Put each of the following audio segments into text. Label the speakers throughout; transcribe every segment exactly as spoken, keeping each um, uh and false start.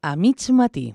Speaker 1: a mig matí.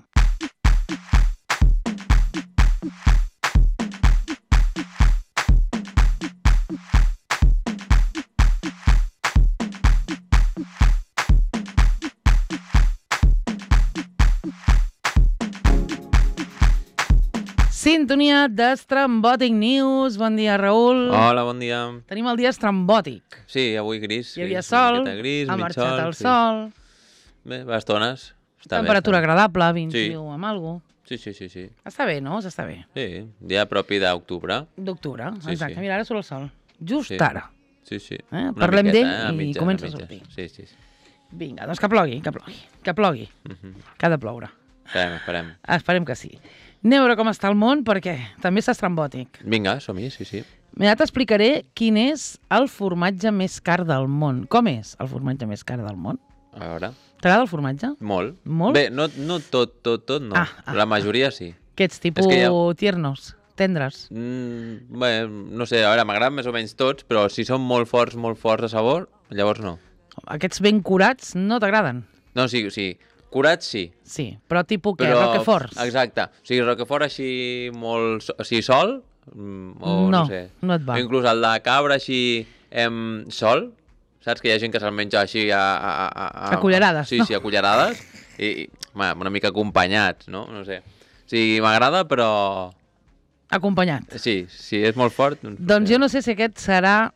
Speaker 1: Sintonia d'Estrambòtic News. Bon dia, Raül.
Speaker 2: Hola, bon dia.
Speaker 1: Tenim el dia estrambòtic.
Speaker 2: Sí, avui gris.
Speaker 1: Hi havia
Speaker 2: gris,
Speaker 1: sol,
Speaker 2: gris,
Speaker 1: ha
Speaker 2: mig
Speaker 1: marxat
Speaker 2: sol,
Speaker 1: el
Speaker 2: sí.
Speaker 1: sol.
Speaker 2: Bé, bastones. Està
Speaker 1: Temperatura
Speaker 2: bé, està
Speaker 1: agradable, vint-i-u
Speaker 2: Sí.
Speaker 1: amb algú.
Speaker 2: Sí, sí, sí, sí.
Speaker 1: Està bé, no? S'està bé.
Speaker 2: Sí, dia propi d'octubre.
Speaker 1: D'octubre,
Speaker 2: Sí,
Speaker 1: exacte.
Speaker 2: sí.
Speaker 1: Mira, ara surt el sol. Just
Speaker 2: Sí.
Speaker 1: ara.
Speaker 2: Sí, sí.
Speaker 1: Eh?
Speaker 2: Una
Speaker 1: Parlem
Speaker 2: miqueta,
Speaker 1: d'ell
Speaker 2: eh? A
Speaker 1: i
Speaker 2: mitges,
Speaker 1: comença a
Speaker 2: mitges.
Speaker 1: sortir.
Speaker 2: Sí, sí, sí.
Speaker 1: Vinga, doncs que plogui, que plogui. Que plogui.
Speaker 2: Mhm.
Speaker 1: Que ha de ploure.
Speaker 2: Esperem, esperem.
Speaker 1: Esperem que sí. Anem a veure com està el món, perquè també està estrambòtic.
Speaker 2: Vinga, som-hi, sí, sí.
Speaker 1: Mira, t'explicaré quin és el formatge més car del món. Com és el formatge més car del món?
Speaker 2: A veure.
Speaker 1: T'agrada el formatge?
Speaker 2: Molt.
Speaker 1: Molt?
Speaker 2: Bé, no, no tot, tot, tot, no.
Speaker 1: Ah, ah,
Speaker 2: La majoria sí.
Speaker 1: Que ets tipus
Speaker 2: És que ja-
Speaker 1: tiernos, tendres.
Speaker 2: Mm, bé, no sé, a veure, m'agraden més o menys tots, però si són molt forts, molt forts de sabor, llavors no.
Speaker 1: Aquests ben curats no t'agraden?
Speaker 2: No, sí, sí. Curats sí.
Speaker 1: Sí, però tipus què?
Speaker 2: Però,
Speaker 1: Roqueforts?
Speaker 2: Exacte. O sigui, Roquefort així molt... so- Així sol, mm, o no,
Speaker 1: No,
Speaker 2: no sé.
Speaker 1: no et va.
Speaker 2: O inclús el de cabra així em, sol, saps? Que hi ha gent que se'l menja així a... A, a, a,
Speaker 1: A cullerades,
Speaker 2: Sí,
Speaker 1: no?
Speaker 2: sí, a cullerades. I, i home, una mica acompanyats, no? No sé. O sigui, m'agrada, però...
Speaker 1: Acompanyat.
Speaker 2: Sí, sí, és molt fort. Doncs,
Speaker 1: Doncs jo no sé si aquest serà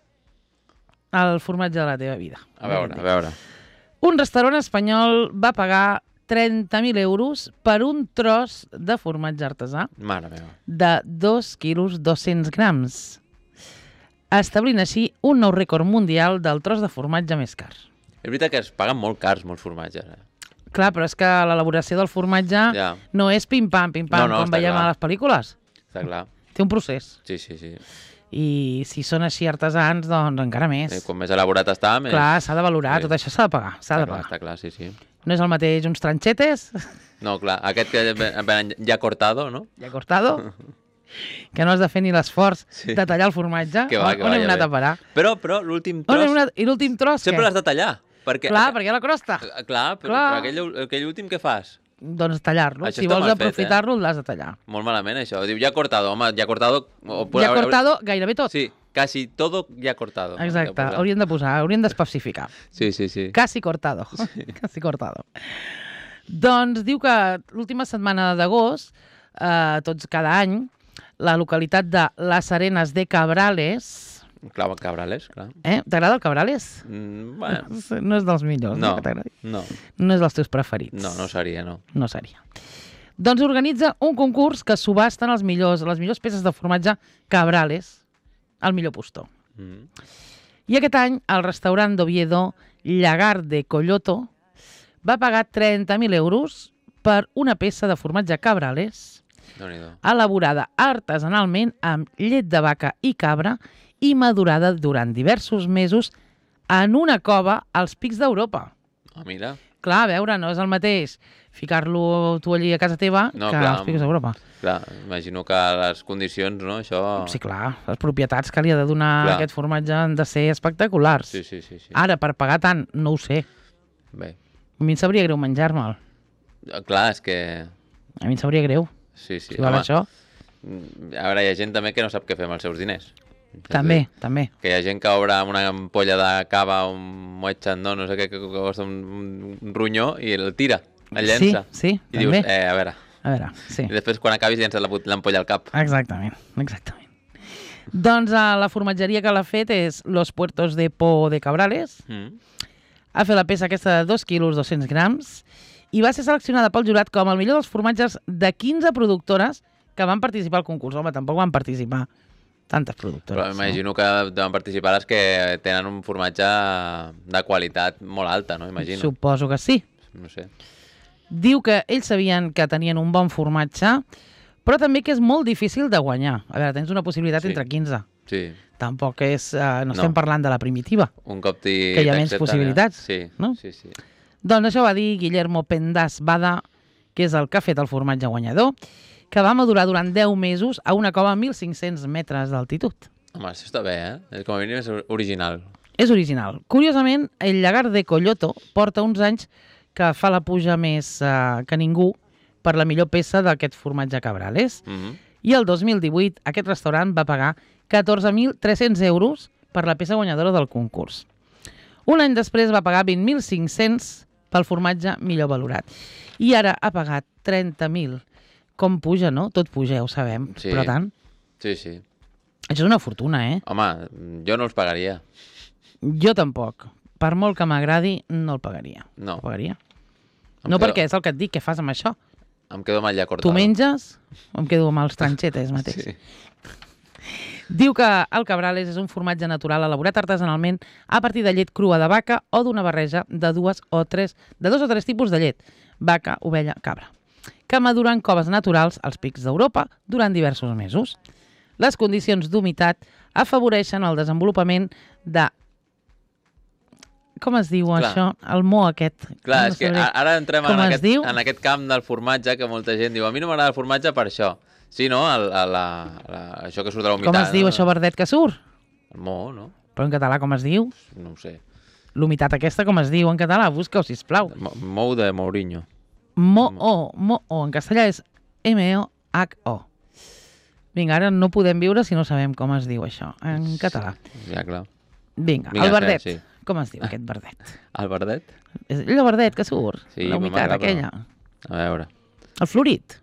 Speaker 1: el formatge de la teva vida.
Speaker 2: A veure, a veure.
Speaker 1: Un restaurant espanyol va pagar trenta mil euros per un tros de formatge artesà
Speaker 2: Mare meva.
Speaker 1: de dos quilos dos-cents grams, establint així un nou rècord mundial del tros de formatge més car.
Speaker 2: És veritat que es paguen molt cars, molts formatges. Eh?
Speaker 1: Clar, però és que l'elaboració del formatge
Speaker 2: Ja.
Speaker 1: no és pim-pam, pim-pam,
Speaker 2: No, no,
Speaker 1: com
Speaker 2: està
Speaker 1: veiem
Speaker 2: clar.
Speaker 1: a les pel·lícules.
Speaker 2: Està clar.
Speaker 1: Té un procés.
Speaker 2: Sí, sí, sí.
Speaker 1: I si són així artesans, doncs encara més.
Speaker 2: Eh, com més elaborat està, més...
Speaker 1: Clar, s'ha de valorar,
Speaker 2: Sí.
Speaker 1: tot això s'ha de pagar. S'ha
Speaker 2: Està
Speaker 1: de
Speaker 2: clar,
Speaker 1: pagar.
Speaker 2: està clar, sí, sí.
Speaker 1: No és el mateix uns tranxetes,
Speaker 2: No, clar, aquest que ven- ven ja cortado, no?
Speaker 1: ja cortado, que no has de fer ni l'esforç
Speaker 2: Sí.
Speaker 1: de tallar el formatge.
Speaker 2: Que va,
Speaker 1: on
Speaker 2: que
Speaker 1: on
Speaker 2: va,
Speaker 1: hem
Speaker 2: ja
Speaker 1: anat
Speaker 2: ve.
Speaker 1: a parar?
Speaker 2: Però, però l'últim
Speaker 1: On hem
Speaker 2: tros
Speaker 1: anat? I l'últim tros,
Speaker 2: sempre
Speaker 1: què?
Speaker 2: l'has de tallar. Perquè,
Speaker 1: Clar, perquè hi ha la crosta.
Speaker 2: Eh, Clar, però,
Speaker 1: Clar.
Speaker 2: però aquell, aquell últim què fas?
Speaker 1: Doncs tallar-lo.
Speaker 2: Això
Speaker 1: Si
Speaker 2: està
Speaker 1: vols
Speaker 2: mal fet,
Speaker 1: aprofitar-lo, l'has de tallar.
Speaker 2: Molt malament, això. Diu, ja cortado, home, ja cortado... O,
Speaker 1: Ja cortado, gairebé tot.
Speaker 2: Sí, casi todo ya cortado.
Speaker 1: Exacte,
Speaker 2: Hauria de posar.
Speaker 1: haurien de posar, haurien d'especificar.
Speaker 2: Sí, sí, sí.
Speaker 1: Casi cortado. Casi cortado. Doncs diu que l'última setmana d'agost, eh, tots cada any, la localitat de Les Arenas de Cabrales...
Speaker 2: Clar, Cabrales, clar.
Speaker 1: Eh? T'agrada el Cabrales?
Speaker 2: Mm, bueno,
Speaker 1: No és dels millors, no,
Speaker 2: no,
Speaker 1: que t'agradi.
Speaker 2: no,
Speaker 1: No és dels teus preferits.
Speaker 2: no, no seria, no.
Speaker 1: No seria. Doncs organitza un concurs que subasten els millors, les millors peces de formatge Cabrales, el millor postó.
Speaker 2: Mm.
Speaker 1: I aquest any, el restaurant d'Oviedo, Llagar de Collotto, va pagar trenta mil euros per una peça de formatge Cabrales
Speaker 2: Déu-n'hi-do.
Speaker 1: elaborada artesanalment amb llet de vaca i cabra i madurada durant diversos mesos en una cova als Pics d'Europa.
Speaker 2: Ah, mira.
Speaker 1: Clar, a veure, no és el mateix ficar-lo tu allí a casa teva
Speaker 2: No,
Speaker 1: que
Speaker 2: clar.
Speaker 1: als Pics d'Europa.
Speaker 2: Clar, imagino que les condicions, no, això...
Speaker 1: Sí, clar, les propietats que li ha de donar
Speaker 2: Clar.
Speaker 1: aquest formatge han de ser espectaculars.
Speaker 2: Sí, sí, sí, sí.
Speaker 1: Ara, per pagar tant, no ho sé.
Speaker 2: Bé,
Speaker 1: A mi em sabria greu menjar-me'l.
Speaker 2: Eh, clar, és que...
Speaker 1: A mi em sabria greu.
Speaker 2: Sí, sí.
Speaker 1: Si val això,
Speaker 2: Mm, A veure, hi ha gent també que no sap què fer amb els seus diners.
Speaker 1: també, també.
Speaker 2: Que hi ha gent que obre una ampolla de cava, un Moet Chandon, no sé què, que costa un, un ronyó i el tira, el llença.
Speaker 1: Sí, sí,
Speaker 2: I dius,
Speaker 1: també.
Speaker 2: eh, a veure...
Speaker 1: A veure, sí.
Speaker 2: I després, quan acabis, llences la put- l'ampolla al cap.
Speaker 1: Exactament, exactament. Doncs uh, la formatgeria que l'ha fet és Los Puertos de Po de Cabrales.
Speaker 2: Mm.
Speaker 1: Ha fet la peça aquesta de dos quilos dos-cents grams i va ser seleccionada pel jurat com el millor dels formatges de quinze productores que van participar al concurs. Home, tampoc van participar tantes productores.
Speaker 2: Però m'imagino que deuen participar les que tenen un formatge de qualitat molt alta, no?
Speaker 1: no?
Speaker 2: Imagino.
Speaker 1: Suposo que sí.
Speaker 2: No sé.
Speaker 1: Diu que ells sabien que tenien un bon formatge, però també que és molt difícil de guanyar. A veure, tens una possibilitat
Speaker 2: Sí.
Speaker 1: entre quinze.
Speaker 2: Sí.
Speaker 1: Tampoc és... Uh, no,
Speaker 2: No.
Speaker 1: estem parlant de la primitiva.
Speaker 2: Un cop t'hi...
Speaker 1: Que hi ha menys
Speaker 2: t'accepten,
Speaker 1: possibilitats,
Speaker 2: eh? Sí,
Speaker 1: no?
Speaker 2: sí, sí.
Speaker 1: Doncs això va dir Guillermo Pendas Bada, que és el que ha fet el formatge guanyador, que va madurar durant deu mesos a una cova a mil cinc-cents metres d'altitud.
Speaker 2: Home, això està bé, eh? Com a mínim és original.
Speaker 1: És original. Curiosament, el Llagar de Collotto porta uns anys que fa la puja més uh, que ningú per la millor peça d'aquest formatge Cabrales.
Speaker 2: Mhm.
Speaker 1: I el dos mil divuit aquest restaurant va pagar catorze mil tres-cents euros per la peça guanyadora del concurs. Un any després va pagar vint mil cinc-cents pel formatge millor valorat. I ara ha pagat trenta mil. Com puja, no? Tot puja, ja ho sabem,
Speaker 2: Sí.
Speaker 1: però tant.
Speaker 2: Sí, sí.
Speaker 1: Això és una fortuna, eh?
Speaker 2: Home, jo no els pagaria.
Speaker 1: Jo tampoc. Per molt que m'agradi, no el pagaria.
Speaker 2: No.
Speaker 1: El pagaria.
Speaker 2: Em
Speaker 1: No
Speaker 2: quedo-
Speaker 1: perquè és el que et dic, què fas amb això?
Speaker 2: Em quedo amb el llac
Speaker 1: Tu
Speaker 2: cortado.
Speaker 1: menges o em quedo amb els tranxetes mateix?
Speaker 2: Sí.
Speaker 1: Diu que el Cabrales és un formatge natural elaborat artesanalment a partir de llet crua de vaca o d'una barreja de dues o tres, de dos o tres tipus de llet, vaca, ovella, cabra, que madura en coves naturals als pics d'Europa durant diversos mesos. Les condicions d'humitat afavoreixen el desenvolupament de... Com es diu
Speaker 2: Clar.
Speaker 1: això? El mo aquest.
Speaker 2: Clar,
Speaker 1: No
Speaker 2: és que
Speaker 1: sabré.
Speaker 2: a- ara entrem en
Speaker 1: Com es
Speaker 2: aquest,
Speaker 1: diu?
Speaker 2: en aquest camp del formatge que molta gent diu a mi no m'agrada el formatge per això. Sí, no? El, el, la, la, això que surt de la humitat.
Speaker 1: Com es diu
Speaker 2: no?
Speaker 1: això verdet que surt?
Speaker 2: El mo, no?
Speaker 1: Però en català com es diu?
Speaker 2: No ho sé.
Speaker 1: L'humitat aquesta com es diu en català? Busca-ho, sisplau.
Speaker 2: Mo- Mou de Mourinho.
Speaker 1: Mo-o, mo-o. En castellà és eme o hac o. Vinga, ara no podem viure si no sabem com es diu això en català.
Speaker 2: Ja, clar.
Speaker 1: Vinga,
Speaker 2: Vinga,
Speaker 1: el verdet.
Speaker 2: sí.
Speaker 1: Com es diu aquest verdet?
Speaker 2: El verdet?
Speaker 1: És allò verdet que surt,
Speaker 2: Sí,
Speaker 1: la humitat
Speaker 2: m'agrada,
Speaker 1: aquella.
Speaker 2: A veure.
Speaker 1: El florit.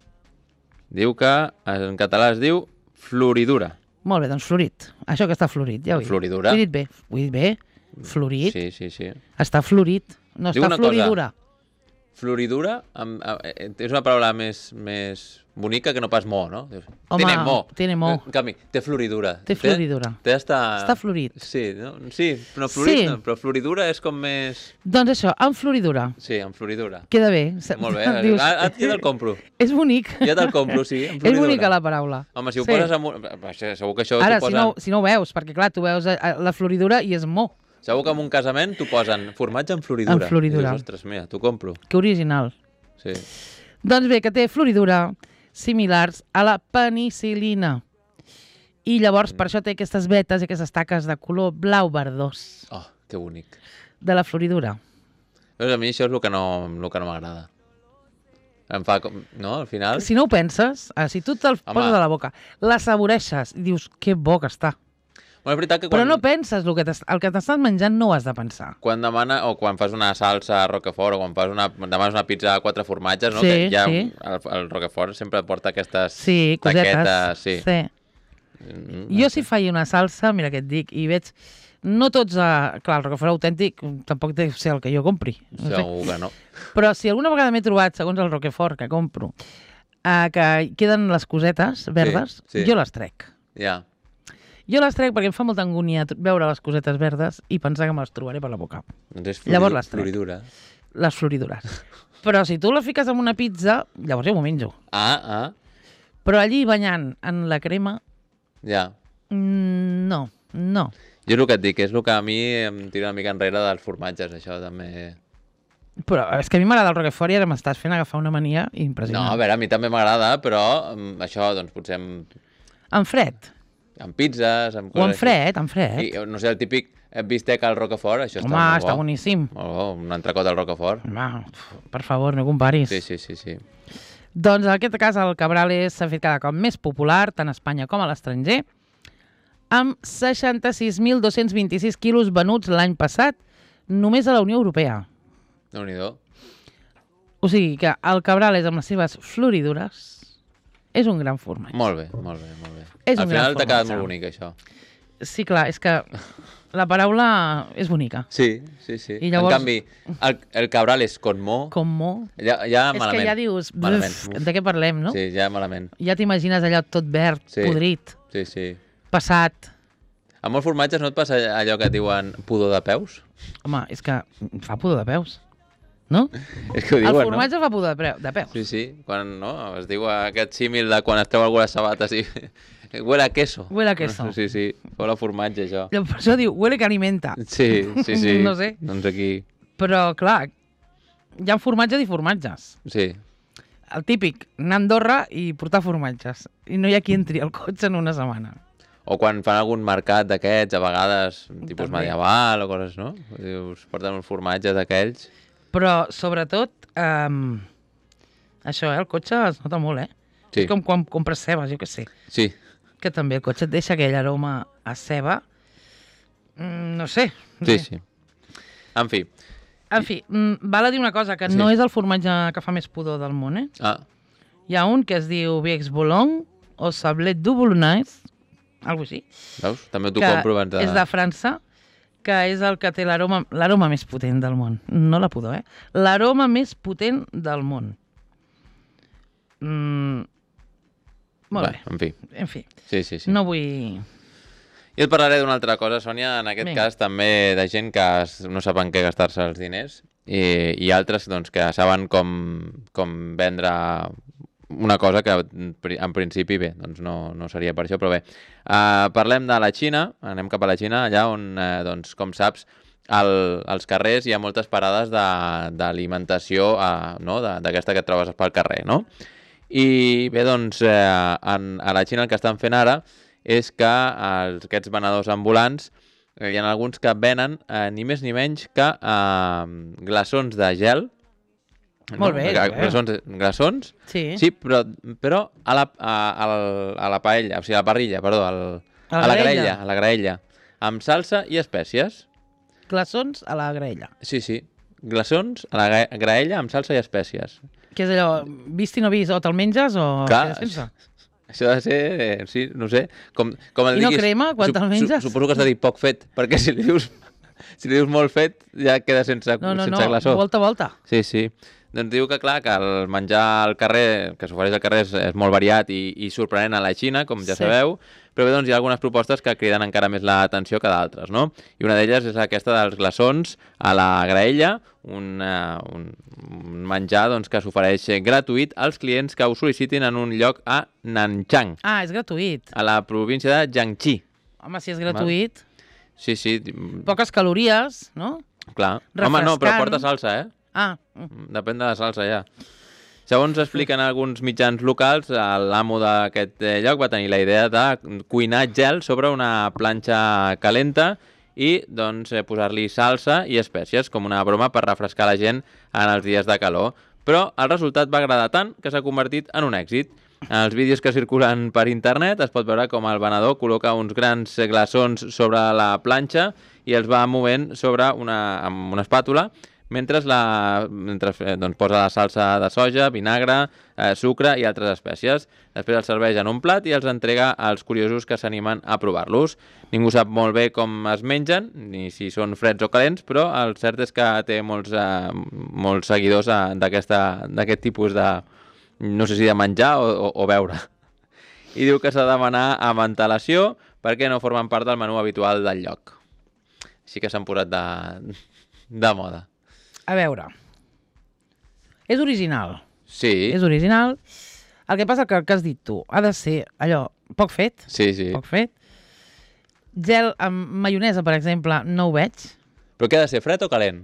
Speaker 2: Diu que en català es diu floridura.
Speaker 1: Molt bé, doncs florit. Això que està florit, ja ho he dit.
Speaker 2: Floridura?
Speaker 1: Ho he dit bé. Ho he dit bé. Florit.
Speaker 2: Sí, sí, sí.
Speaker 1: Està florit. No
Speaker 2: Diu
Speaker 1: està
Speaker 2: una cosa.
Speaker 1: floridura.
Speaker 2: Floridura amb, amb, eh, és una paraula més, més bonica que no pas mo, no? Dius,
Speaker 1: Home,
Speaker 2: tiene mo.
Speaker 1: tiene mo.
Speaker 2: En canvi, té floridura.
Speaker 1: Té floridura.
Speaker 2: Té, té hasta...
Speaker 1: Està florit.
Speaker 2: Sí, no? sí, no florit,
Speaker 1: Sí.
Speaker 2: no, però floridura és com més...
Speaker 1: Doncs això, amb floridura.
Speaker 2: Sí, amb floridura.
Speaker 1: Queda bé.
Speaker 2: Molt bé,
Speaker 1: Dius,
Speaker 2: ah, ah, ja te'l compro.
Speaker 1: és bonic.
Speaker 2: Ja te'l compro, sí, amb
Speaker 1: És
Speaker 2: floridura.
Speaker 1: bonica la paraula.
Speaker 2: Home, si ho
Speaker 1: Sí.
Speaker 2: poses amb... un- Això- Segur que això
Speaker 1: Ara,
Speaker 2: t'ho
Speaker 1: si
Speaker 2: posen...
Speaker 1: no, si no ho veus, perquè clar, tu veus eh, la floridura i és mo.
Speaker 2: Segur que en un casament t'ho posen formatge amb floridura.
Speaker 1: Amb floridura.
Speaker 2: I dius, ostres, mira, t'ho compro.
Speaker 1: Que original.
Speaker 2: Sí.
Speaker 1: Doncs bé, que té floridura similars a la penicil·lina. I llavors per això té aquestes vetes i aquestes taques de color blau verdós
Speaker 2: Oh, que bonic.
Speaker 1: de la floridura.
Speaker 2: Veus, a mi això és el que no, el que no m'agrada. Em fa com... No, al final...
Speaker 1: Si no ho penses, eh, si tu te'l
Speaker 2: Home.
Speaker 1: poses a la boca, la saboreixes i dius que bo que està.
Speaker 2: Bueno, és veritat que
Speaker 1: Però
Speaker 2: quan,
Speaker 1: no penses el que t'es- el que t'estàs menjant, no ho has de pensar.
Speaker 2: quan demana, o quan fas una salsa a Roquefort, o quan fas una, demanes una pizza a quatre formatges, no?
Speaker 1: Sí,
Speaker 2: que ja
Speaker 1: sí.
Speaker 2: el, el Roquefort sempre porta aquestes
Speaker 1: Sí, cosetes.
Speaker 2: taquetes. Sí.
Speaker 1: sí.
Speaker 2: Mm,
Speaker 1: Jo si faig una salsa, mira què et dic, i veig... No tots, a... clar, el Roquefort autèntic tampoc deu ser el que jo compri. No sé.
Speaker 2: Segur que no.
Speaker 1: Però si alguna vegada m'he trobat, segons el Roquefort que compro, eh, que queden les cosetes verdes,
Speaker 2: sí.
Speaker 1: jo les trec.
Speaker 2: Ja.
Speaker 1: Jo les trec perquè em fa molta angúnia tr- veure les cosetes verdes i pensar que me les trobaré per la boca.
Speaker 2: Doncs és
Speaker 1: Llavors
Speaker 2: floridu-
Speaker 1: les trec.
Speaker 2: floridura.
Speaker 1: Les floridures. Però si tu la fiques en una pizza, llavors jo m'ho menjo.
Speaker 2: Ah, ah,
Speaker 1: Però allí banyant en la crema,
Speaker 2: ja.
Speaker 1: mm, no, no.
Speaker 2: Jo és el que et dic, és el que a mi em tira una mica enrere dels formatges, això també...
Speaker 1: Però és que a mi m'agrada el Roquefort i ara m'estàs fent agafar una mania
Speaker 2: No,
Speaker 1: impressionant.
Speaker 2: a veure, a mi també m'agrada, però mm, això, doncs, potser amb,
Speaker 1: En fred.
Speaker 2: amb pizzas, amb
Speaker 1: O en
Speaker 2: coses
Speaker 1: fred, en
Speaker 2: així.
Speaker 1: fred.
Speaker 2: I, no sé, el típic eh, bistec al Roquefort, això
Speaker 1: Home,
Speaker 2: està molt
Speaker 1: està
Speaker 2: bo.
Speaker 1: boníssim.
Speaker 2: Molt bo, un entrecot al Roquefort.
Speaker 1: Home, per favor, no comparis.
Speaker 2: Sí, sí, sí, sí.
Speaker 1: Doncs en aquest cas el Cabrales s'ha fet cada cop més popular, tant a Espanya com a l'estranger, amb seixanta-sis mil dos-cents vint-i-sis quilos venuts l'any passat només a la Unió Europea.
Speaker 2: Déu-n'hi-do.
Speaker 1: O sigui que el Cabrales amb les seves floridures és un gran formatge.
Speaker 2: Molt bé, molt bé, molt bé.
Speaker 1: És
Speaker 2: Al
Speaker 1: un gran
Speaker 2: final t'ha quedat
Speaker 1: formatge.
Speaker 2: molt bonic, això.
Speaker 1: Sí, clar, és que la paraula és bonica.
Speaker 2: Sí, sí, sí.
Speaker 1: I llavors-
Speaker 2: En canvi, el, el Cabrales con mo,
Speaker 1: Com mo.
Speaker 2: ja, ja
Speaker 1: És
Speaker 2: malament.
Speaker 1: que ja dius,
Speaker 2: Malament.
Speaker 1: "Buf, de què parlem, no?
Speaker 2: Sí, ja malament.
Speaker 1: Ja t'imagines allò tot verd,
Speaker 2: Sí.
Speaker 1: podrit,
Speaker 2: Sí, sí.
Speaker 1: passat.
Speaker 2: Amb molts formatges no et passa allò que et diuen pudor de peus?
Speaker 1: Home, és que fa pudor de peus, no?
Speaker 2: És que ho
Speaker 1: El
Speaker 2: diuen,
Speaker 1: formatge fa pudor de, pre- de peus.
Speaker 2: no? Sí, sí. Quan, no? Es diu aquest símil de quan es treu algú les sabates i... Huele a queso.
Speaker 1: Huele a queso.
Speaker 2: Sí, sí. Huele a formatge, això.
Speaker 1: Per això diu, huele que alimenta.
Speaker 2: Sí, sí, sí.
Speaker 1: No sé.
Speaker 2: Doncs aquí...
Speaker 1: Però, clar, hi ha formatges i formatges.
Speaker 2: Sí.
Speaker 1: El típic, anar a Andorra i portar formatges. I no hi ha qui entri al cotxe en una setmana.
Speaker 2: O quan fan algun mercat d'aquests, a vegades, tipus
Speaker 1: També.
Speaker 2: medieval o coses, no? Dius, porten uns formatges d'aquells.
Speaker 1: Però, sobretot, um, això, eh, el cotxe es nota molt, eh?
Speaker 2: Sí.
Speaker 1: És com quan compres cebes, jo què sé.
Speaker 2: Sí.
Speaker 1: Que també el cotxe et deixa aquell aroma a ceba. Mm, no sé. No
Speaker 2: Sí,
Speaker 1: sé.
Speaker 2: sí. En fi.
Speaker 1: En fi, mm, val a dir una cosa, que
Speaker 2: Sí.
Speaker 1: no és el formatge que fa més pudor del món, eh?
Speaker 2: Ah,
Speaker 1: Hi ha un que es diu Viex Boulogne o Sablet du Boulonnais, algo així,
Speaker 2: veus? També t'ho
Speaker 1: que
Speaker 2: compro abans de...
Speaker 1: és de França, que és el que té l'aroma l'aroma més potent del món. No la pudor, eh? L'aroma més potent del món. Mm, molt
Speaker 2: Va,
Speaker 1: bé.
Speaker 2: en fi.
Speaker 1: En fi,
Speaker 2: Sí, sí, sí.
Speaker 1: no vull...
Speaker 2: Jo et parlaré d'una altra cosa, Sònia, en aquest
Speaker 1: Vinga.
Speaker 2: cas també de gent que es- no saben què gastar-se els diners i, i altres doncs, que saben com, com vendre una cosa que pri- en principi bé, doncs no, no seria per això, però bé. Uh, parlem de la Xina, anem cap a la Xina, allà on, uh, doncs, com saps, al, als carrers hi ha moltes parades de- d'alimentació uh, no? de- d'aquesta que et trobes pel carrer, no? I bé, doncs, eh, en, a la Xina el que estan fent ara és que els, aquests venedors ambulants, eh, hi ha alguns que venen eh, ni més ni menys que eh, glaçons de gel.
Speaker 1: Molt bé,
Speaker 2: Gra-
Speaker 1: eh?
Speaker 2: Glaçons, glaçons,
Speaker 1: Sí,
Speaker 2: sí, però, però a, la, a, a, la- a la paella, o sigui, a la parrilla, perdó, al,
Speaker 1: A la
Speaker 2: a la
Speaker 1: graella.
Speaker 2: graella, a la graella, amb salsa i espècies.
Speaker 1: glaçons a la graella.
Speaker 2: Sí, sí, glaçons a la gra- graella amb salsa i espècies.
Speaker 1: Que és allò, vist i no vist, o te'l menges o
Speaker 2: Clar,
Speaker 1: quedes sense?
Speaker 2: Això ha de ser, eh, sí, no sé, com, com el
Speaker 1: I no
Speaker 2: diguis...
Speaker 1: crema quan te'l menges?
Speaker 2: Suposo que has de dir poc fet, perquè si li dius, si li dius molt fet ja queda sense,
Speaker 1: No, no,
Speaker 2: sense
Speaker 1: no,
Speaker 2: glaçó.
Speaker 1: volta, volta.
Speaker 2: Sí, sí. Doncs diu que, clar, que el menjar al carrer, que s'ofereix al carrer, és, és molt variat i, i sorprenent a la Xina, com ja
Speaker 1: Sí.
Speaker 2: sabeu, però bé, doncs hi ha algunes propostes que criden encara més l'atenció que d'altres, no? I una d'elles és aquesta dels glaçons a la graella, un, uh, un, un menjar doncs, que s'ofereix gratuït als clients que ho sol·licitin en un lloc a Nanchang,
Speaker 1: Ah, és gratuït.
Speaker 2: a la província de Jiangxi.
Speaker 1: Home, si és gratuït,
Speaker 2: Sí, sí,
Speaker 1: poques calories, no?
Speaker 2: clar. Home, no, però
Speaker 1: Refrescant.
Speaker 2: porta salsa, eh?
Speaker 1: Ah, mm.
Speaker 2: Depèn de la salsa, ja. Segons expliquen alguns mitjans locals, l'amo d'aquest eh, lloc va tenir la idea de cuinar gel sobre una planxa calenta i doncs, eh, posar-li salsa i espècies com una broma per refrescar la gent en els dies de calor. Però el resultat va agradar tant que s'ha convertit en un èxit. En els vídeos que circulen per internet es pot veure com el venedor col·loca uns grans glaçons sobre la planxa i els va movent sobre una, amb una espàtula mentre, la, mentre eh, doncs, posa la salsa de soja, vinagre, eh, sucre i altres espècies. Després els serveix en un plat i els entrega als curiosos que s'animen a provar-los. Ningú sap molt bé com es mengen, ni si són freds o calents, però el cert és que té molts, eh, molts seguidors eh, d'aquest tipus de, no sé si de menjar o, o, o beure. I diu que s'ha de demanar amb antelació perquè no formen part del menú habitual del lloc. Així que s'han posat de, de moda.
Speaker 1: A veure, és original,
Speaker 2: Sí,
Speaker 1: és original. El que passa que el que has dit tu ha de ser allò, poc fet,
Speaker 2: sí, sí.
Speaker 1: poc fet. Gel amb maionesa, per exemple, no ho veig.
Speaker 2: Però què ha de ser, fred o calent?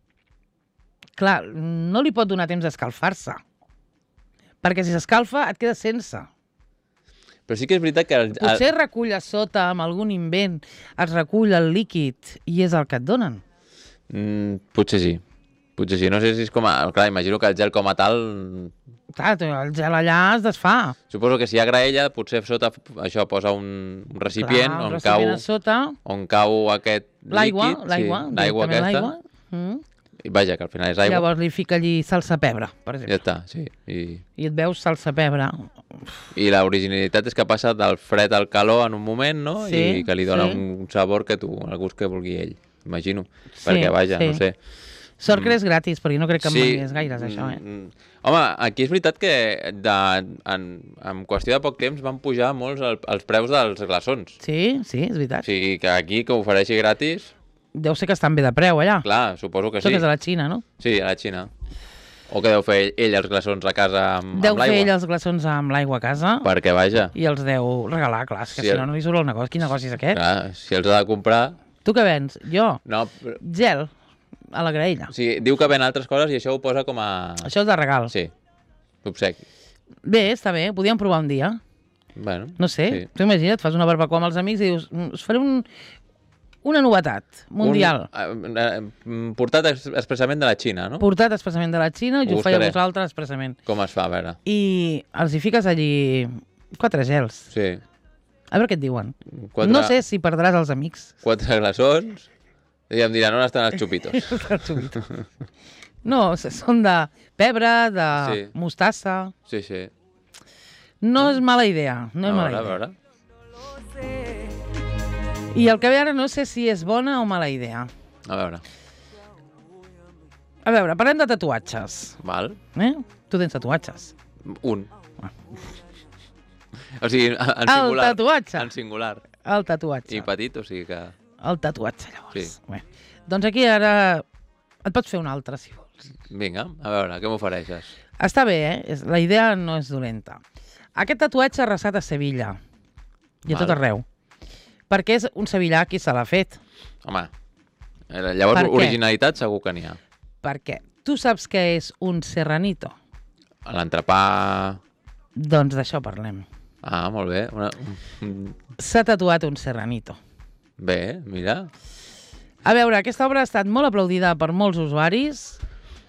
Speaker 1: Clar, no li pot donar temps d'escalfar-se. Perquè si s'escalfa et queda sense.
Speaker 2: Però sí que és veritat que... El,
Speaker 1: Potser es recull a sota amb algun invent, es recull el líquid i és el que et donen.
Speaker 2: Mm, potser sí. Potser sí. No sé si és com a... Clar, imagino que el gel com a tal...
Speaker 1: Clar, el gel allà es desfà.
Speaker 2: Suposo que si hi ha graella, potser sota això posa un, un recipient
Speaker 1: Clar,
Speaker 2: on,
Speaker 1: el
Speaker 2: cau,
Speaker 1: recipient a sota,
Speaker 2: on cau aquest
Speaker 1: l'aigua,
Speaker 2: líquid.
Speaker 1: l'aigua,
Speaker 2: sí, l'aigua
Speaker 1: directament
Speaker 2: aquesta.
Speaker 1: l'aigua. Mm.
Speaker 2: I vaja, que al final és aigua.
Speaker 1: Llavors li fica allí salsa pebre, per
Speaker 2: Ja
Speaker 1: exemple.
Speaker 2: està, sí. I,
Speaker 1: I et veus salsa pebre.
Speaker 2: i l'originalitat és que passa del fred al calor en un moment, no?
Speaker 1: Sí,
Speaker 2: I que li dona
Speaker 1: sí.
Speaker 2: un sabor que tu, el gust que vulgui ell, imagino.
Speaker 1: Sí,
Speaker 2: Perquè, vaja,
Speaker 1: sí.
Speaker 2: no sé.
Speaker 1: Sort que és gratis, perquè no crec que em
Speaker 2: Sí,
Speaker 1: vengués gaires, això, eh?
Speaker 2: mm, Home, aquí és veritat que de, en, en qüestió de poc temps van pujar molts el, els preus dels glaçons.
Speaker 1: Sí, sí, és
Speaker 2: O
Speaker 1: veritat.
Speaker 2: sigui, que aquí que ho ofereixi gratis,
Speaker 1: Deu ser que estan bé de preu, allà.
Speaker 2: clar, suposo que
Speaker 1: Això
Speaker 2: sí.
Speaker 1: que és a la Xina, no?
Speaker 2: Sí, a la Xina. O que deu fer ell, ell els glaçons a casa amb,
Speaker 1: Deu
Speaker 2: amb
Speaker 1: fer ell
Speaker 2: l'aigua.
Speaker 1: els glaçons amb l'aigua a casa
Speaker 2: Perquè, vaja,
Speaker 1: i els deu regalar, clar, és que
Speaker 2: Sí,
Speaker 1: si
Speaker 2: el-
Speaker 1: no, no li surt el negoci. Quin negoci és aquest?
Speaker 2: clar, si els ha de comprar...
Speaker 1: Tu què vens? Jo?
Speaker 2: No, però-
Speaker 1: Gel a la graella.
Speaker 2: o sigui, diu que ven altres coses i això ho posa com a...
Speaker 1: Això és de regal.
Speaker 2: Sí, obsequi.
Speaker 1: Bé, està bé, ho podíem provar un dia.
Speaker 2: Bueno,
Speaker 1: No sé,
Speaker 2: sí.
Speaker 1: tu imagina't, fas una barbacoa amb els amics i dius, "Mm, us faré un, Una novetat mundial.
Speaker 2: Un, eh, portat ex expressament de la Xina, no?
Speaker 1: Portat expressament de la Xina, i
Speaker 2: Ho
Speaker 1: ho feia
Speaker 2: buscaré.
Speaker 1: vosaltres expressament.
Speaker 2: Com es fa, a veure?
Speaker 1: I els hi fiques allí quatre gels.
Speaker 2: Sí.
Speaker 1: A veure què et diuen.
Speaker 2: Quatre,
Speaker 1: No sé si perdràs els amics.
Speaker 2: Quatre glaçons i em diran on estan els xupitos.
Speaker 1: No, són de pebre, de
Speaker 2: Sí.
Speaker 1: mostassa...
Speaker 2: Sí, sí.
Speaker 1: No és mala idea, no és
Speaker 2: A
Speaker 1: mala
Speaker 2: veure, a
Speaker 1: idea.
Speaker 2: veure.
Speaker 1: I el que ve ara no sé si és bona o mala idea.
Speaker 2: A veure.
Speaker 1: A veure, parlem de tatuatges.
Speaker 2: Val.
Speaker 1: Eh? Tu tens tatuatges.
Speaker 2: Un. O sigui, en
Speaker 1: El
Speaker 2: singular.
Speaker 1: tatuatge.
Speaker 2: En singular.
Speaker 1: El tatuatge.
Speaker 2: I petit, o sigui que...
Speaker 1: El tatuatge, llavors.
Speaker 2: Sí.
Speaker 1: Bé. Doncs aquí ara et pots fer un altre, si vols.
Speaker 2: Vinga, a veure, què m'ofereixes?
Speaker 1: Està bé, eh? És- La idea no és dolenta. Aquest tatuatge ha arrasat a Sevilla. I a
Speaker 2: Val.
Speaker 1: tot arreu. Perquè és un sevillà qui se l'ha fet.
Speaker 2: Home, eh, llavors
Speaker 1: Per què?
Speaker 2: originalitat segur que n'hi ha.
Speaker 1: Perquè tu saps què és un serranito?
Speaker 2: L'entrepà...
Speaker 1: Doncs d'això parlem.
Speaker 2: Ah, molt bé. Una... un-
Speaker 1: S'ha tatuat un serranito.
Speaker 2: Bé, mira.
Speaker 1: A veure, aquesta obra ha estat molt aplaudida per molts usuaris,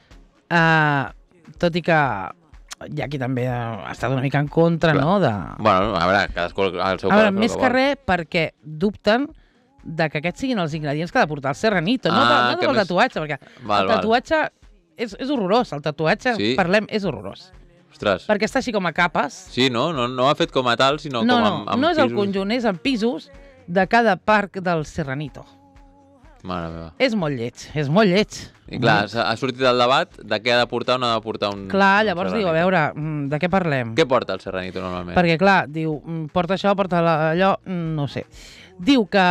Speaker 1: uh, tot i que hi ha qui també ha estat una mica en contra,
Speaker 2: Clar.
Speaker 1: no? De...
Speaker 2: Bueno, a veure, cadascú al seu
Speaker 1: A veure,
Speaker 2: parer,
Speaker 1: més
Speaker 2: el
Speaker 1: que
Speaker 2: vol.
Speaker 1: res perquè dubten de que aquests siguin els ingredients que ha de portar el serranito, no,
Speaker 2: Ah,
Speaker 1: de, no
Speaker 2: que
Speaker 1: del
Speaker 2: més-
Speaker 1: tatuatge, perquè
Speaker 2: Val,
Speaker 1: el
Speaker 2: val.
Speaker 1: tatuatge és, és horrorós, el tatuatge,
Speaker 2: Sí?
Speaker 1: parlem, és horrorós.
Speaker 2: Ostres.
Speaker 1: Perquè està així com a capes.
Speaker 2: Sí, no? No, no ha fet com a tal, sinó
Speaker 1: No,
Speaker 2: com
Speaker 1: no,
Speaker 2: amb, amb
Speaker 1: no és el
Speaker 2: pisos.
Speaker 1: conjunt, és en pisos de cada parc del serranito.
Speaker 2: Mare meva.
Speaker 1: És molt lleig, és molt lleig.
Speaker 2: I clar, s'ha- ha sortit el debat de què ha de portar o no ha de portar un...
Speaker 1: Clar,
Speaker 2: un
Speaker 1: llavors diu, a
Speaker 2: serranito.
Speaker 1: veure, mm, de què parlem?
Speaker 2: Què porta el serranito normalment?
Speaker 1: Perquè, clar, diu, mm, porta això, porta la- allò, mm, no ho sé. Diu que...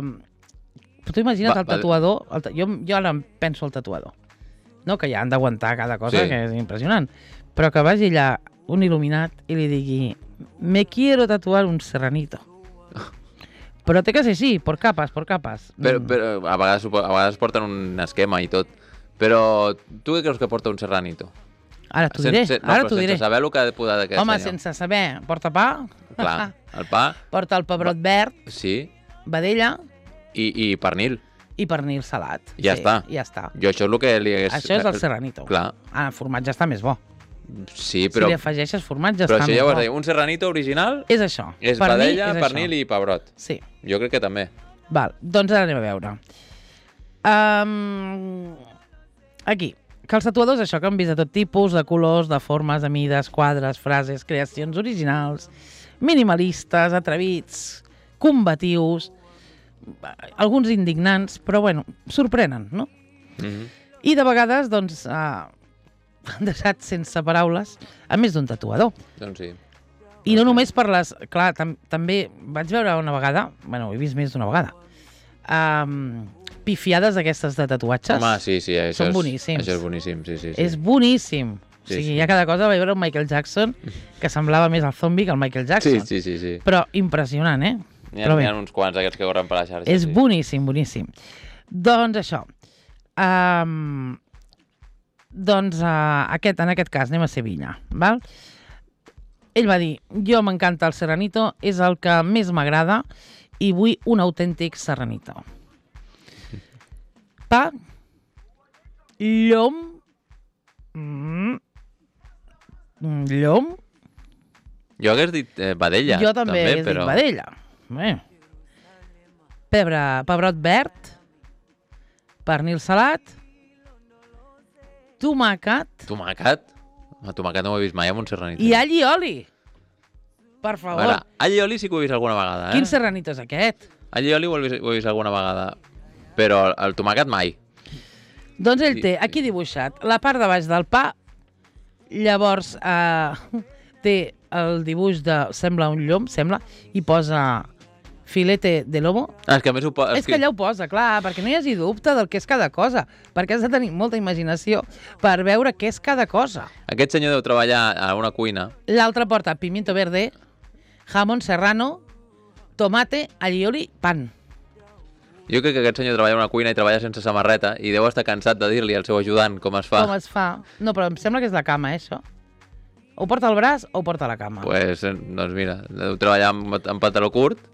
Speaker 1: Tu imagina't
Speaker 2: Va,
Speaker 1: el
Speaker 2: va.
Speaker 1: tatuador, el, ta- jo, jo ara em penso el tatuador, no? Que ja han d'aguantar cada cosa,
Speaker 2: Sí.
Speaker 1: que és impressionant, però que vagi allà un il·luminat i li digui me quiero tatuar un serranito. Però té que ser així, por capes, por capes.
Speaker 2: Però,
Speaker 1: Mm.
Speaker 2: però a, vegades, supo- a vegades porten un esquema i tot. Però tu què creus que porta un serranito?
Speaker 1: Ara t'ho diré,
Speaker 2: Sense- no,
Speaker 1: ara
Speaker 2: però
Speaker 1: t'ho diré.
Speaker 2: Sense saber el que ha de poder d'aquest
Speaker 1: Home,
Speaker 2: senyor.
Speaker 1: sense saber, porta pa,
Speaker 2: Clar, el pa,
Speaker 1: porta el pebrot verd,
Speaker 2: sí,
Speaker 1: vedella
Speaker 2: i, i pernil.
Speaker 1: i pernil salat.
Speaker 2: Ja
Speaker 1: sí,
Speaker 2: està.
Speaker 1: Ja està.
Speaker 2: Jo això és el que li hagués...
Speaker 1: Això és el serranito.
Speaker 2: Clar,
Speaker 1: Ah, el formatge està més bo.
Speaker 2: sí,
Speaker 1: Però,
Speaker 2: però,
Speaker 1: si li afegeixes formatge
Speaker 2: però
Speaker 1: està
Speaker 2: això
Speaker 1: més
Speaker 2: ja ho has
Speaker 1: bo.
Speaker 2: de dir. Un serranito original
Speaker 1: És això.
Speaker 2: és
Speaker 1: Per mi
Speaker 2: vedella,
Speaker 1: és
Speaker 2: pernil
Speaker 1: això.
Speaker 2: i pebrot.
Speaker 1: Sí.
Speaker 2: Jo crec que també.
Speaker 1: Val, doncs ara anem a veure. Um, aquí, que els tatuadors, això, que han vist de tot tipus, de colors, de formes, de mides, quadres, frases, creacions originals, minimalistes, atrevits, combatius, alguns indignants, però, bueno, sorprenen, no?
Speaker 2: Mm -hmm.
Speaker 1: I de vegades, doncs, uh, han deixat sense paraules a més d'un tatuador.
Speaker 2: Doncs sí.
Speaker 1: I no només per les... Clar, tam també vaig veure una vegada, bueno, he vist més d'una vegada, um, pifiades d'aquestes de tatuatges.
Speaker 2: Home, sí, sí, això
Speaker 1: Són
Speaker 2: és,
Speaker 1: boníssims.
Speaker 2: Això és boníssim, sí, sí. sí.
Speaker 1: És boníssim.
Speaker 2: Sí,
Speaker 1: o sigui,
Speaker 2: sí.
Speaker 1: hi ha cada cosa. Vaig veure un Michael Jackson que semblava més el zombi que el Michael Jackson.
Speaker 2: Sí, sí, sí, sí.
Speaker 1: Però impressionant, eh?
Speaker 2: N'hi ha,
Speaker 1: Però
Speaker 2: n'hi
Speaker 1: bé,
Speaker 2: ha uns quants aquests que corren per la xarxa.
Speaker 1: és
Speaker 2: sí.
Speaker 1: boníssim, boníssim. Doncs això. Um, doncs uh, aquest, en aquest cas anem a Sevilla, val? Ell va dir, jo m'encanta el serranito, és el que més m'agrada i vull un autèntic serranito. Pa, llom, mm, llom,
Speaker 2: Jo hagués dit eh, vedella,
Speaker 1: jo també,
Speaker 2: també
Speaker 1: he
Speaker 2: però...
Speaker 1: dit vedella. Bé. Pebre, pebrot verd, pernil salat, tomàquet
Speaker 2: Tomàquet? El tomàquet no ho he vist mai amb un serranito.
Speaker 1: i all i oli. Per
Speaker 2: A
Speaker 1: favor.
Speaker 2: veure, all i oli sí que ho he vist alguna vegada, eh?
Speaker 1: Quin serranito és aquest?
Speaker 2: All i oli ho he vist, ho he vist alguna vegada, però el, el tomàquet mai.
Speaker 1: Doncs ell
Speaker 2: Sí,
Speaker 1: té aquí dibuixat la part de baix del pa, llavors eh, té el dibuix de... sembla un llom, sembla, i posa filete de lomo.
Speaker 2: Ah, és que a més ho posa...
Speaker 1: És que allà ho posa, clar, perquè no hi hagi dubte del que és cada cosa, perquè has de tenir molta imaginació per veure què és cada cosa.
Speaker 2: Aquest senyor deu treballar a una cuina.
Speaker 1: L'altre porta pimiento verde, jamón serrano, tomate, allioli, pan.
Speaker 2: Jo crec que aquest senyor treballa a una cuina i treballa sense samarreta i deu estar cansat de dir-li al seu ajudant com es fa.
Speaker 1: Com es fa? No, però em sembla que és la cama, eh, això. O porta al braç o porta a la cama.
Speaker 2: Pues, eh, doncs mira, deu treballar amb, amb pantaló curt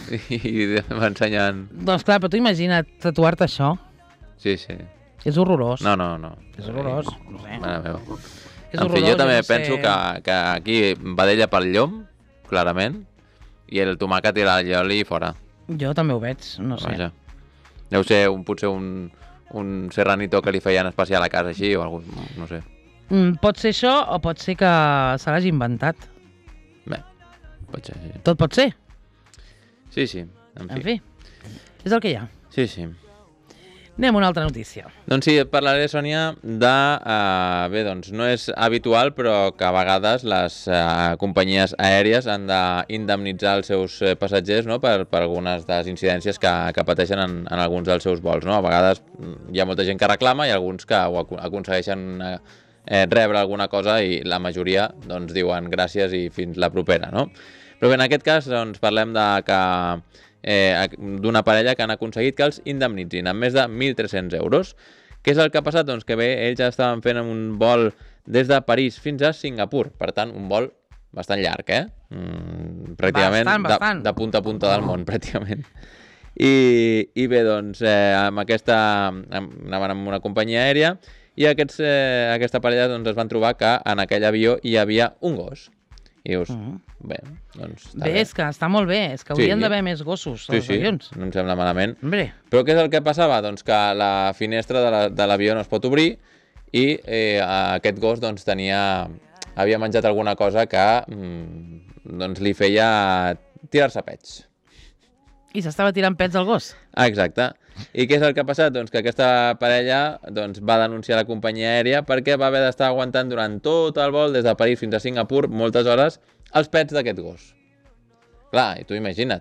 Speaker 2: i m'ensenyen...
Speaker 1: Doncs clar, però tu imagina't tatuar-te això.
Speaker 2: Sí, sí.
Speaker 1: És horrorós.
Speaker 2: No, no, no.
Speaker 1: És horrorós, no sé.
Speaker 2: Mare meva.
Speaker 1: És
Speaker 2: En fi,
Speaker 1: horrorós,
Speaker 2: jo també
Speaker 1: no sé.
Speaker 2: penso que, que aquí va d'ella pel llom, clarament, i el tomàquet i l'allioli fora.
Speaker 1: Jo també ho veig, no sé.
Speaker 2: Vaja. Deu ser un, potser un, un serranito que li feien especial a casa així o alguna no sé.
Speaker 1: Mm, pot ser això o pot ser que se l'hagi inventat.
Speaker 2: Bé, pot ser, sí.
Speaker 1: Tot pot ser.
Speaker 2: Sí, sí, en fi.
Speaker 1: En fi, és el que hi ha.
Speaker 2: Sí, sí.
Speaker 1: Anem a una altra notícia.
Speaker 2: Doncs sí, et parlaré, Sònia, de... Uh, bé, doncs no és habitual, però que a vegades les uh, companyies aèries han d'indemnitzar els seus uh, passatgers, no?, per, per algunes de les incidències que, que pateixen en, en alguns dels seus vols, no? A vegades hi ha molta gent que reclama i alguns que ho ac aconsegueixen uh, eh, rebre alguna cosa i la majoria doncs diuen gràcies i fins la propera, no? Però bé, en aquest cas doncs, parlem de que... Eh, d'una parella que han aconseguit que els indemnitzin amb més de mil tres-cents euros. Què és el que ha passat? Doncs que bé, ells ja estaven fent un vol des de París fins a Singapur, per tant, un vol bastant llarg, eh? Mm, pràcticament
Speaker 1: bastant, bastant.
Speaker 2: De, de punta a punta del món, pràcticament. I, i bé, doncs, eh, amb aquesta... anaven amb una companyia aèria i aquests, eh, aquesta parella doncs, es van trobar que en aquell avió hi havia un gos. I dius, uh -huh. bé, doncs està
Speaker 1: bé. Bé, és que està molt bé, és que haurien sí. d'haver més gossos als
Speaker 2: sí, sí.
Speaker 1: avions.
Speaker 2: No em sembla malament.
Speaker 1: Hombre.
Speaker 2: Però què és el que passava? Doncs que la finestra de l'avió no es pot obrir i eh, aquest gos doncs, tenia... havia menjat alguna cosa que mm, doncs, li feia tirar-se pets.
Speaker 1: I s'estava tirant pets al gos.
Speaker 2: Ah, exacte. I què és el que ha passat? Doncs que aquesta parella doncs, va denunciar la companyia aèria perquè va haver d'estar aguantant durant tot el vol des de París fins a Singapur, moltes hores, els pets d'aquest gos. Clar, i tu imagina't.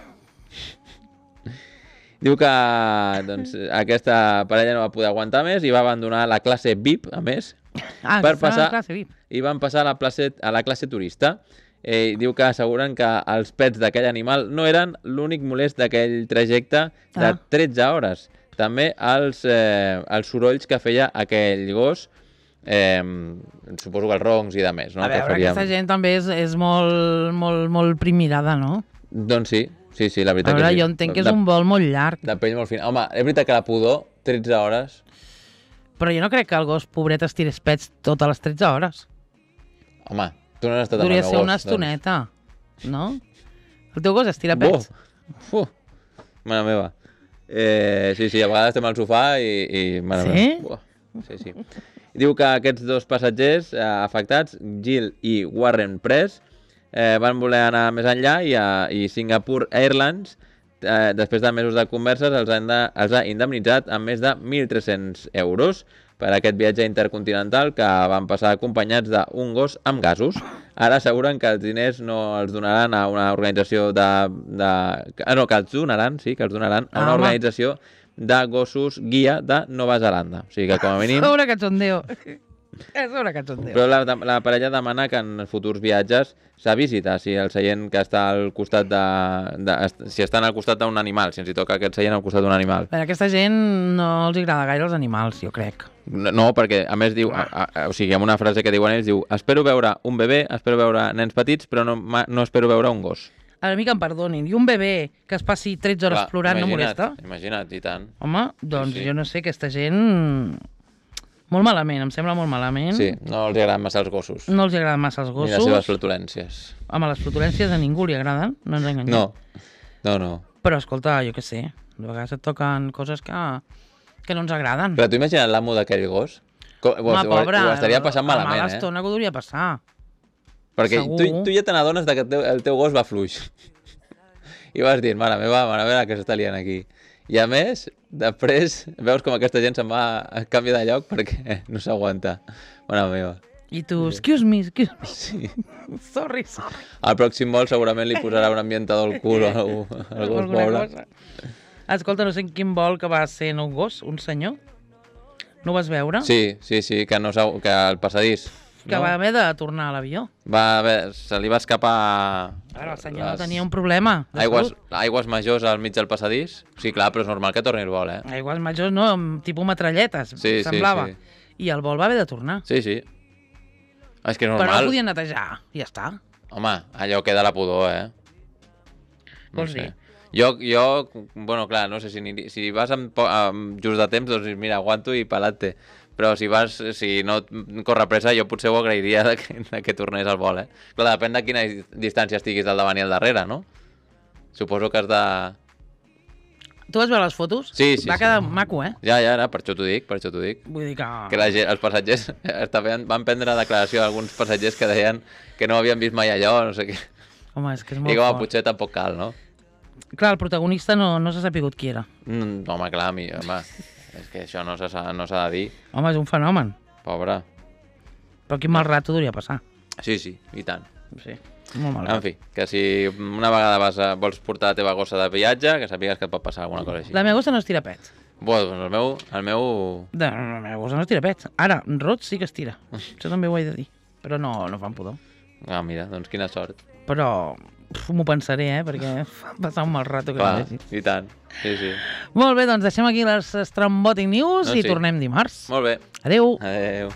Speaker 2: Diu que doncs, aquesta parella no va poder aguantar més i va abandonar la classe V I P, a més,
Speaker 1: ah,
Speaker 2: per passar,
Speaker 1: classe V I P.
Speaker 2: i van passar a la, classe, a la classe turista. Eh, diu que asseguren que els pets d'aquell animal no eren l'únic molest d'aquell trajecte de
Speaker 1: ah.
Speaker 2: tretze hores. També els, eh, els sorolls que feia aquell gos, eh, suposo que els roncs i de més. No?
Speaker 1: A veure,
Speaker 2: que faríem...
Speaker 1: aquesta gent també és, és molt, molt, molt primmirada, no?
Speaker 2: Doncs sí, sí, sí, la veritat
Speaker 1: a veure,
Speaker 2: que sí.
Speaker 1: jo entenc que és de, un vol molt llarg.
Speaker 2: De pell molt fina. Home, és veritat que la pudor, tretze hores...
Speaker 1: Però jo no crec que el gos pobret estirés pets totes les tretze hores.
Speaker 2: Home... Tu no has estat
Speaker 1: Podria
Speaker 2: amb el
Speaker 1: ser
Speaker 2: meu
Speaker 1: una
Speaker 2: gos,
Speaker 1: estoneta, doncs. No? El teu gos estira pets.
Speaker 2: Uf, uf, mare meva. Eh, sí, sí, a vegades estem al sofà i... i mare
Speaker 1: sí?
Speaker 2: meva. Sí, sí. Diu que aquests dos passatgers eh, afectats, Jill i Warren Press, eh, van voler anar més enllà i, a, i Singapore Airlines, eh, després de mesos de converses, els, han de, els ha indemnitzat amb més de mil tres-cents euros per aquest viatge intercontinental que van passar acompanyats d'un gos amb gasos. Ara asseguren que els diners no els donaran a una organització de... de ah, no, que els donaran, sí, que els donaran a una
Speaker 1: ah,
Speaker 2: organització de gossos guia de Nova Zelanda. O sigui que, com a mínim...
Speaker 1: Sobre cachondeo. És sobre cachondeo.
Speaker 2: Però la, la parella demana que en futurs viatges s'avisi si el seient que està al costat de, de... si estan al costat d'un animal, si ens hi toca aquest seient al costat d'un animal.
Speaker 1: A aquesta gent no els agrada gaire els animals, jo crec.
Speaker 2: No, no, perquè a més diu, a, a, o sigui, amb una frase que diuen ells, diu espero veure un bebè, espero veure nens petits, però no, no espero veure un gos.
Speaker 1: A mi que em perdonin, i un bebè que es passi tretze hores
Speaker 2: Clar,
Speaker 1: plorant no molesta?
Speaker 2: Imagina't, i tant.
Speaker 1: Home, doncs
Speaker 2: sí, sí.
Speaker 1: jo no sé, aquesta gent... Molt malament, em sembla molt malament.
Speaker 2: Sí, no els agraden massa els gossos.
Speaker 1: No els agraden massa els gossos.
Speaker 2: Ni les seves flatulències.
Speaker 1: Home, les flatulències a ningú li agraden, no ens enganyem.
Speaker 2: No, no, no.
Speaker 1: Però escolta, jo què sé, de vegades et toquen coses que, que no ens agraden.
Speaker 2: Però tu imagina't l'amo d'aquell gos? Com,
Speaker 1: Home,
Speaker 2: ho,
Speaker 1: pobre,
Speaker 2: ho estaria passant malament,
Speaker 1: a mala
Speaker 2: eh?
Speaker 1: estona que ho hauria passar.
Speaker 2: Perquè
Speaker 1: Segur.
Speaker 2: tu, tu ja te n'adones que el teu, el teu gos va fluix. I vas dir, mare meva, mare meva, que s'està liant aquí. I a més, després veus com aquesta gent se'n va a canvi de lloc perquè no s'aguanta. Mare meva.
Speaker 1: I tu, excuse me, excuse me.
Speaker 2: Sí.
Speaker 1: Sorry, sorry.
Speaker 2: Al pròxim vol segurament li posarà un ambientador al cul o algú, algú
Speaker 1: Alguna
Speaker 2: pobre.
Speaker 1: cosa. Escolta, no sé en quin vol que va ser un gos, un senyor. No ho vas veure?
Speaker 2: Sí, sí, sí, que, no s'ha- que el passadís.
Speaker 1: Que
Speaker 2: no?
Speaker 1: va haver de tornar a l'avió.
Speaker 2: Va haver, se li va escapar...
Speaker 1: Ara, el senyor no tenia un problema de
Speaker 2: aigües,
Speaker 1: salut.
Speaker 2: aigües majors al mig del passadís. Sí, clar, però és normal que torni el vol, eh?
Speaker 1: Aigües majors, no, amb tipus metralletes,
Speaker 2: Sí,
Speaker 1: semblava.
Speaker 2: sí,
Speaker 1: I el vol va haver de tornar.
Speaker 2: Sí, sí. Ah, és que és
Speaker 1: Però no
Speaker 2: normal.
Speaker 1: el podien netejar, i ja està.
Speaker 2: Home, allò queda la pudor, eh? No
Speaker 1: Vols
Speaker 2: sé.
Speaker 1: dir?
Speaker 2: Jo, jo, bueno, clar, no sé, si, ni, si vas amb, po- amb just de temps, doncs mira, aguanto i pelate. Però si vas, si no et corre pressa, jo potser ho agrairia de que, de que tornés al vol, eh? Clar, depèn de quina distància estiguis del davant i al darrere, no? Suposo que has de...
Speaker 1: Tu vas veure les fotos?
Speaker 2: Sí, sí,
Speaker 1: Va
Speaker 2: sí.
Speaker 1: quedar maco, eh?
Speaker 2: Ja, ja, ara, per això t'ho dic, per això t'ho dic.
Speaker 1: Vull dir que...
Speaker 2: Que la gent, els passatgers estaven, van prendre declaració d'alguns passatgers que deien que no havien vist mai allò, no sé què.
Speaker 1: Home, és que és molt
Speaker 2: I com,
Speaker 1: fort.
Speaker 2: potser tampoc cal, no?
Speaker 1: Clar, el protagonista no, no s'ha sapigut qui era.
Speaker 2: Mm, home, clar, mi, home, és que això no s'ha no s'ha de dir,
Speaker 1: Home, és un fenomen.
Speaker 2: pobre.
Speaker 1: Però quin mal rato duria passar.
Speaker 2: Sí, sí, i tant.
Speaker 1: Sí, molt mal
Speaker 2: En
Speaker 1: rato.
Speaker 2: fi, que si una vegada vas a, vols portar la teva gossa de viatge, que sàpigues que et pot passar alguna cosa així.
Speaker 1: La meva gossa no es tira pets.
Speaker 2: Bueno, doncs el meu, el meu...
Speaker 1: De, la meva gossa no es tira pets. Ara, Rot sí que es tira. Això també ho he de dir. Però no, no fan pudor.
Speaker 2: Ah, mira, doncs quina sort.
Speaker 1: Però uf, m'ho pensaré, eh? Perquè fa passar un mal rato que
Speaker 2: Clar,
Speaker 1: no vegi.
Speaker 2: i tant, sí, sí.
Speaker 1: Molt bé, doncs deixem aquí les Strambotic News
Speaker 2: Doncs
Speaker 1: i
Speaker 2: sí.
Speaker 1: tornem dimarts.
Speaker 2: Molt bé,
Speaker 1: Adeu.
Speaker 2: adeu.